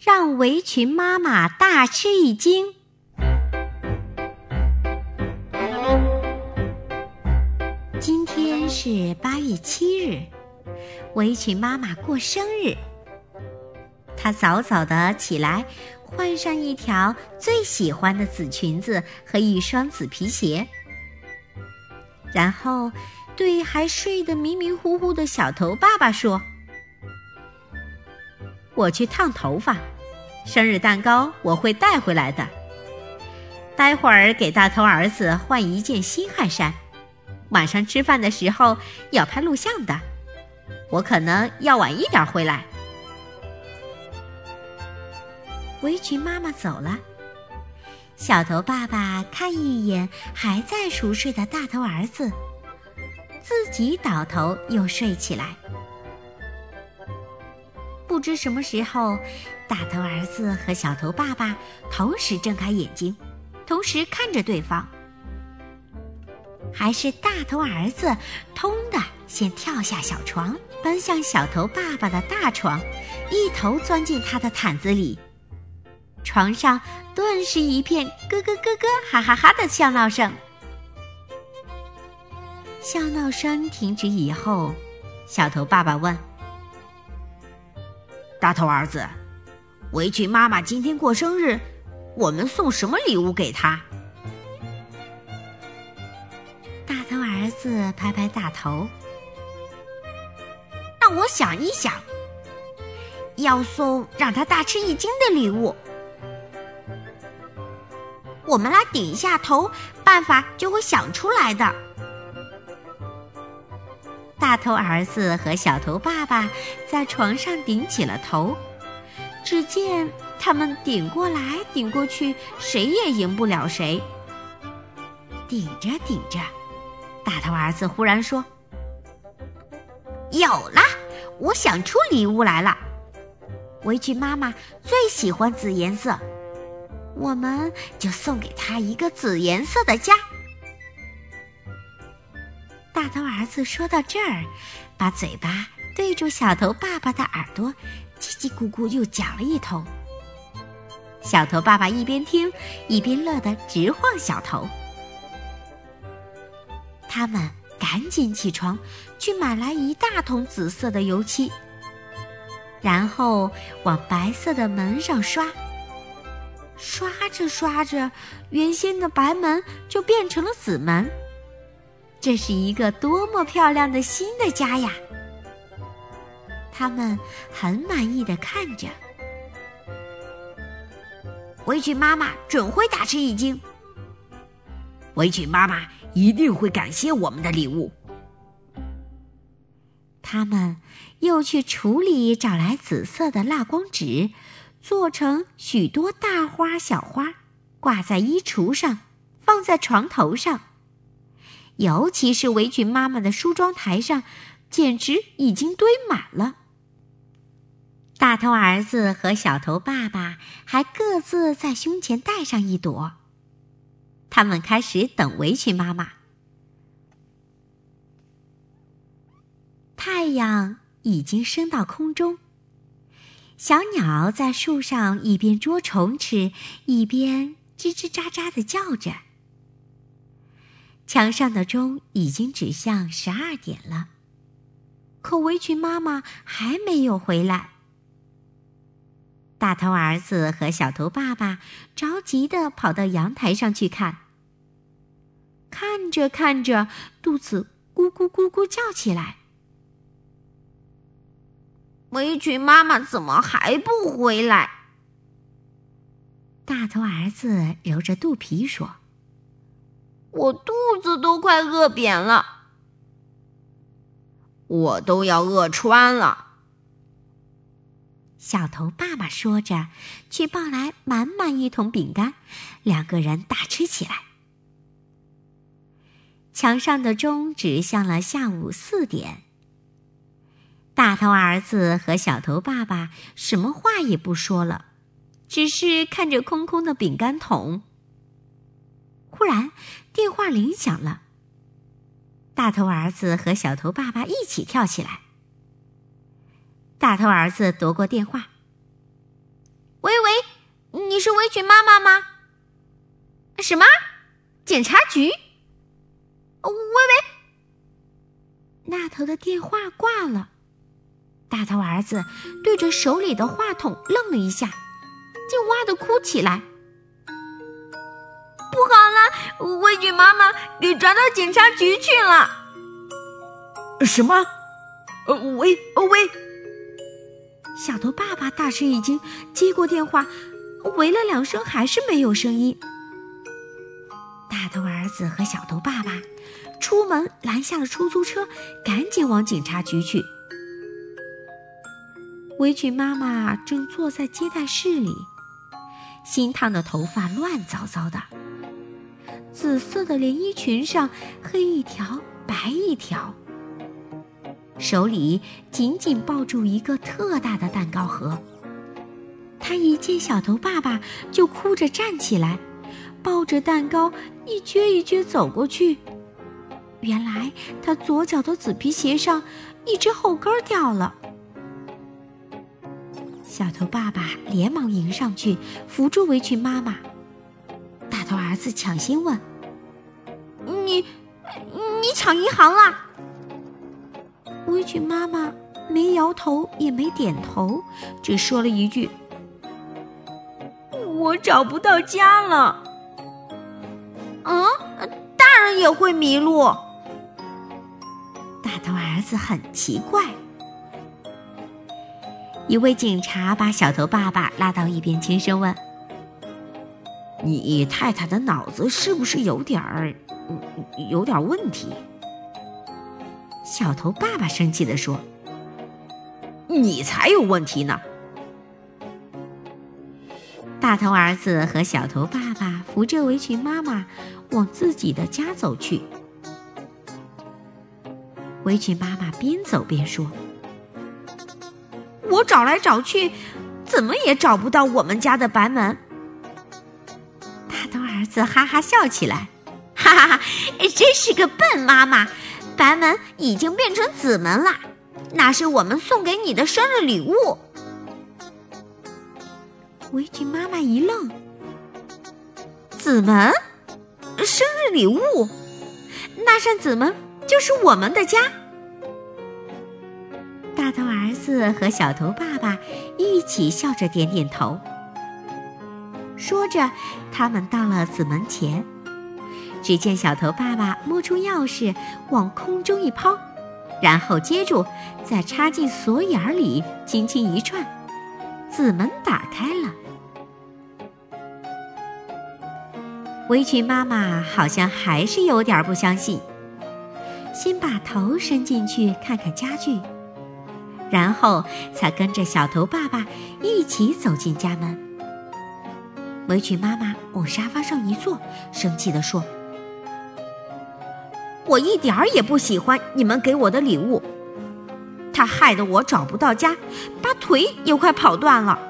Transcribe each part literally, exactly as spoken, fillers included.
让围裙妈妈大吃一惊。今天是八月七日，围裙妈妈过生日。她早早地起来，换上一条最喜欢的紫裙子和一双紫皮鞋，然后对还睡得迷迷糊糊的小头爸爸说：我去烫头发，生日蛋糕我会带回来的。待会儿给大头儿子换一件新汗衫，晚上吃饭的时候要拍录像的，我可能要晚一点回来。围裙妈妈走了，小头爸爸看一眼还在熟睡的大头儿子，自己倒头又睡起来。不知什么时候，大头儿子和小头爸爸同时睁开眼睛，同时看着对方。还是大头儿子通的先跳下小床，奔向小头爸爸的大床，一头钻进他的毯子里。床上顿时一片咯咯咯咯哈哈哈的笑闹声。笑闹声停止以后，小头爸爸问： 大头儿子，围裙妈妈今天过生日，我们送什么礼物给她？ 大头儿子拍拍大头， 让我想一想，要送让她大吃一惊的礼物。我们来顶一下头，办法就会想出来的。 大头儿子和小头爸爸在床上顶起了头，只见他们顶过来顶过去，谁也赢不了谁。顶着顶着，大头儿子忽然说： 有了，我想出礼物来了。 围裙妈妈最喜欢紫颜色，我们就送给她一个紫颜色的家。大头儿子说到这儿，把嘴巴对住小头爸爸的耳朵，叽叽咕咕又讲了一通。小头爸爸一边听一边乐得直晃小头。他们赶紧起床去买来一大桶紫色的油漆，然后往白色的门上刷。刷着刷着，原先的白门就变成了紫门。这是一个多么漂亮的新的家呀！他们很满意地看着。 围裙妈妈准会大吃一惊。围裙妈妈一定会感谢我们的礼物。 他们又去橱里找来紫色的蜡光纸，做成许多大花小花，挂在衣橱上，放在床头上。尤其是围裙妈妈的梳妆台上，简直已经堆满了。大头儿子和小头爸爸还各自在胸前戴上一朵。他们开始等围裙妈妈。太阳已经升到空中，小鸟在树上一边捉虫吃，一边吱吱喳喳地叫着。墙上的钟已经指向十二点了，可围裙妈妈还没有回来。大头儿子和小头爸爸着急地跑到阳台上去看，看着看着，肚子咕咕咕咕叫起来。 围裙妈妈怎么还不回来？ 大头儿子揉着肚皮说： 我肚子都快饿扁了，我都要饿穿了。 小头爸爸说着，去抱来满满一桶饼干，两个人大吃起来。墙上的钟指向了下午四点。大头儿子和小头爸爸什么话也不说了，只是看着空空的饼干桶。忽然电话铃响了，大头儿子和小头爸爸一起跳起来。大头儿子夺过电话： 你是围裙妈妈吗？什么？警察局？喂喂！那头的电话挂了。大头儿子对着手里的话筒愣了一下，竟哇地哭起来。不好了，围裙妈妈给抓到警察局去了。 什么？呃，喂，哦喂！ 小头爸爸大吃一惊，接过电话，喂了两声还是没有声音。大头儿子和小头爸爸出门拦下了出租车，赶紧往警察局去。围裙妈妈正坐在接待室里，新烫的头发乱糟糟的，紫色的连衣裙上黑一条白一条，手里紧紧抱住一个特大的蛋糕盒。她一见小头爸爸就哭着站起来，抱着蛋糕一撅一撅走过去。原来她左脚的紫皮鞋上一只后跟掉了。小头爸爸连忙迎上去扶住围裙妈妈。大头儿子抢先问：你你抢银行了？围裙妈妈没摇头也没点头，只说了一句：我找不到家了。嗯，大人也会迷路。大头儿子很奇怪。一位警察把小头爸爸拉到一边，轻声问：你太太的脑子是不是有点儿有点问题？小头爸爸生气地说：你才有问题呢。大头儿子和小头爸爸扶着围裙妈妈往自己的家走去。围裙妈妈边走边说：我找来找去，怎么也找不到我们家的白门。大头儿子哈哈笑起来：哈哈哈，真是个笨妈妈，白门已经变成紫门了，那是我们送给你的生日礼物。围裙妈妈一愣：紫门？生日礼物？那扇紫门就是我们的家。大头儿子和小头爸爸一起笑着点点头。说着，他们到了紫门前，只见小头爸爸摸出钥匙往空中一抛，然后接住，再插进锁眼里，轻轻一转，紫门打开了。围裙妈妈好像还是有点不相信，先把头伸进去看看家具，然后才跟着小头爸爸一起走进家门。围裙妈妈往沙发上一坐，生气地说：我一点儿也不喜欢你们给我的礼物，它害得我找不到家，把腿也快跑断了。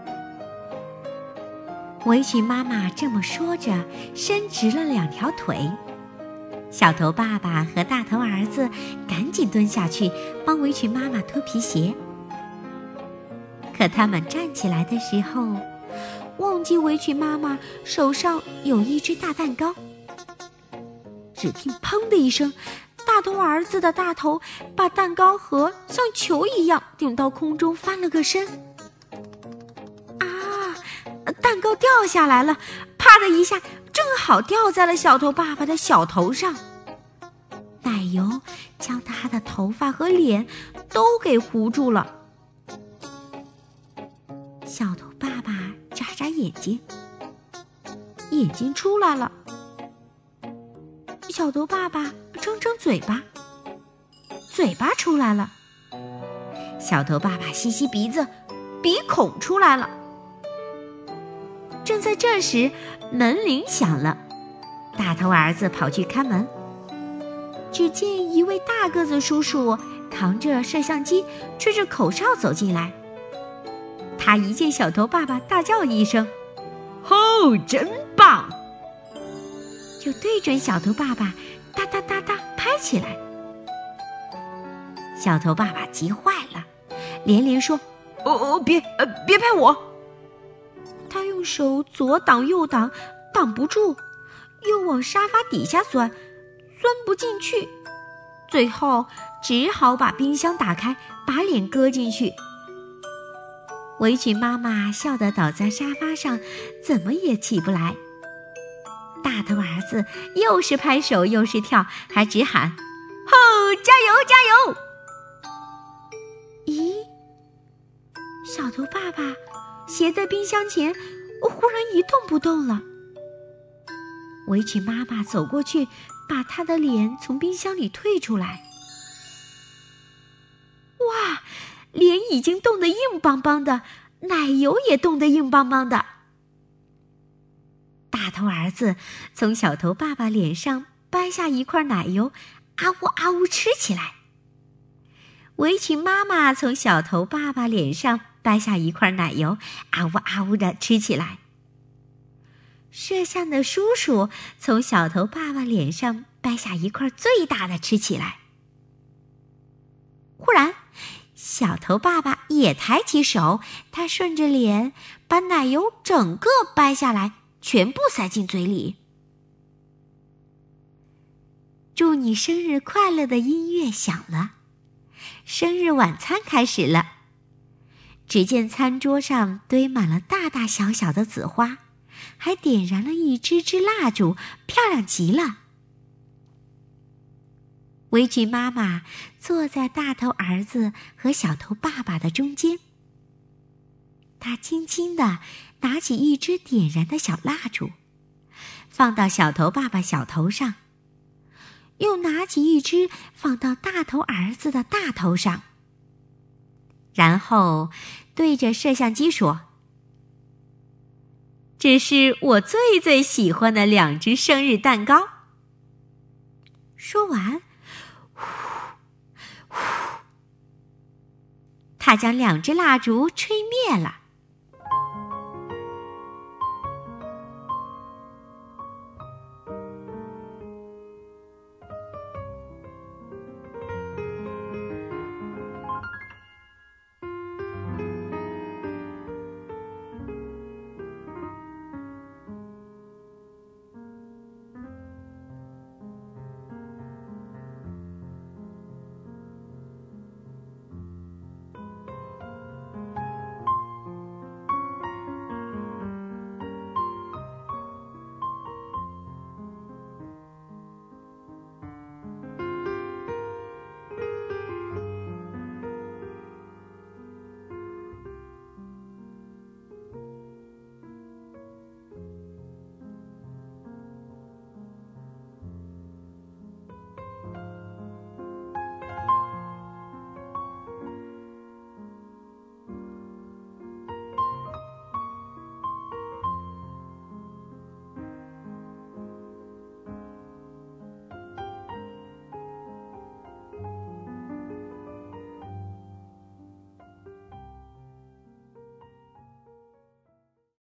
围裙妈妈这么说着，伸直了两条腿。小头爸爸和大头儿子赶紧蹲下去帮围裙妈妈脱皮鞋。可他们站起来的时候，忘记围裙妈妈手上有一只大蛋糕。只听砰的一声，大头儿子的大头把蛋糕盒像球一样顶到空中，翻了个身。啊，蛋糕掉下来了，啪的一下正好掉在了小头爸爸的小头上。奶油将他的头发和脸都给糊住了。小头爸爸眨眨眼睛，眼睛出来了。小头爸爸睁睁嘴巴，嘴巴出来了。小头爸爸吸吸鼻子，鼻孔出来了。正在这时，门铃响了，大头儿子跑去开门。只见一位大个子叔叔扛着摄像机，吹着口哨走进来。他一见小头爸爸，大叫一声：哦，真棒！就对准小头爸爸哒哒哒哒拍起来。小头爸爸急坏了，连连说：哦哦，别呃别拍我！他用用手左挡右挡，挡不住，又往沙发底下钻，钻不进去，最后只好把冰箱打开，把脸搁进去。围裙妈妈笑得倒在沙发上，怎么也起不来。大头儿子又是拍手又是跳，还直喊：“吼，加油加油！”咦，小头爸爸斜在冰箱前，忽然一动不动了。围裙妈妈走过去，把他的脸从冰箱里退出来。哇，脸已经冻得硬邦邦的，奶油也冻得硬邦邦的。大头儿子从小头爸爸脸上掰下一块奶油，啊呜啊呜吃起来。围裙妈妈从小头爸爸脸上掰下一块奶油，啊呜啊呜地吃起来。摄像的叔叔从小头爸爸脸上掰下一块最大的吃起来。忽然，小头爸爸也抬起手，他顺着脸把奶油整个掰下来，全部塞进嘴里。祝你生日快乐的音乐响了，生日晚餐开始了。只见餐桌上堆满了大大小小的紫花，还点燃了一支支蜡烛，漂亮极了。围裙妈妈坐在大头儿子和小头爸爸的中间，她轻轻地拿起一支点燃的小蜡烛，放到小头爸爸小头上，又拿起一支放到大头儿子的大头上，然后对着摄像机说：“这是我最最喜欢的两只生日蛋糕。”说完，呼呼，他将两只蜡烛吹灭了。